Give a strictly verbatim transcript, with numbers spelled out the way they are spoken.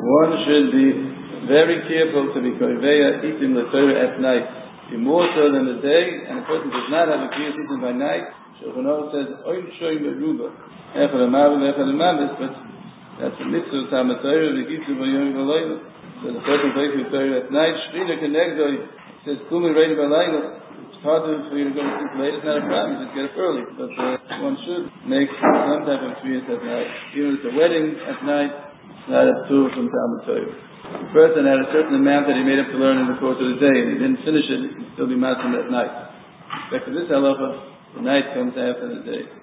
One should be very careful to be koveya eating the Torah at night. Be more so than the day, and a person does not have a kiyas eating by night. Shulchan Aruch says, Oin shoy meruba. Echad amavu echad amavis, but that's a mitzvah of Talmud Torah, v'gitzu v'yom v'layla. So the person plays with Torah at night. Shrina kenegdoi says, Kumi rein v'layla. It's harder for you to go to sleep late. It's not a problem. You just get up early. But uh, one should make some type of kiyas at night. Even if it's a wedding at night, it's not a tool from Talmud Torah. The person had a certain amount that he made up to learn in the course of the day, and he didn't finish it, he could still be matzim at night. Except for this halacha, the night comes after the day.